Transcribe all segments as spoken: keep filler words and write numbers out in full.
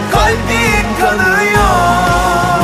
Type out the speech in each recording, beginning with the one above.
kalbim kanıyor.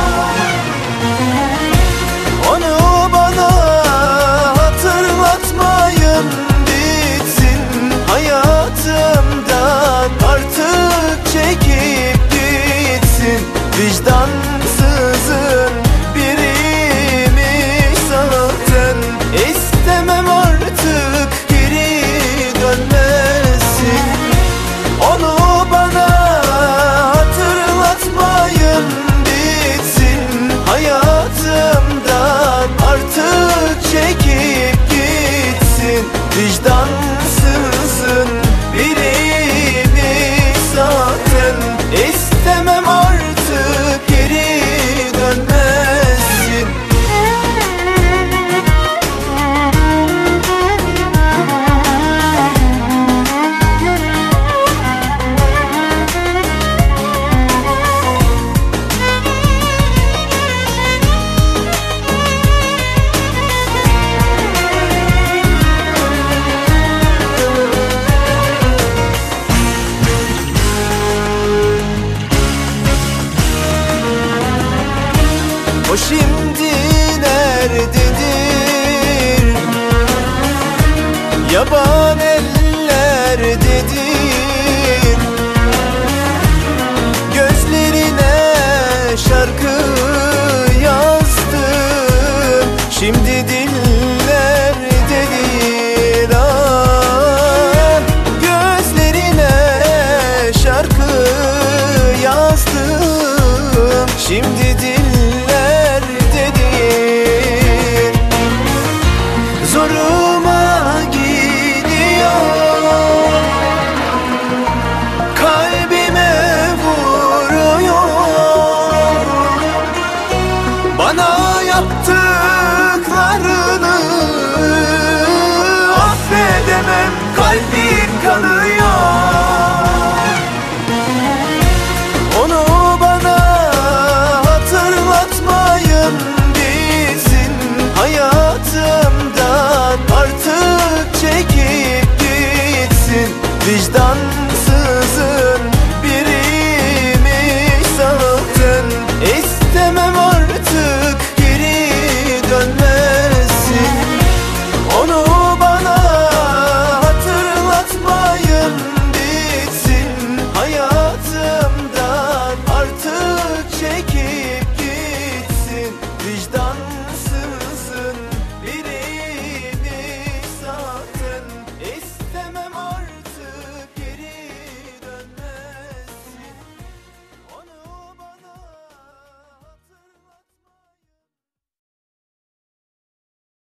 Onu bana hatırlatmayın, bitsin hayatımdan, artık çekip gitsin. Vicdansızın biriymiş zaten, istemem artık geri dönmesin. Onu bana hatırlatmayın, bitsin hayatımdan, artık çekip gitsin. Vicdansızın biriymiş zaten, istemem artık geri dönmesin. O şimdi nerededir? Yaban ellerdedir. Gözlerine şarkı yazdım, şimdi dillerdedir. Ah, gözlerine şarkı yazdım, şimdi dillerdedir. Zoruma gidiyor, kalbime vuruyor. Bana yaptıklarını affedemem, kalbim kanıyor. Onu bana hatırlatmayın, bitsin hayatımdan, artık çekip gitsin. Vicdan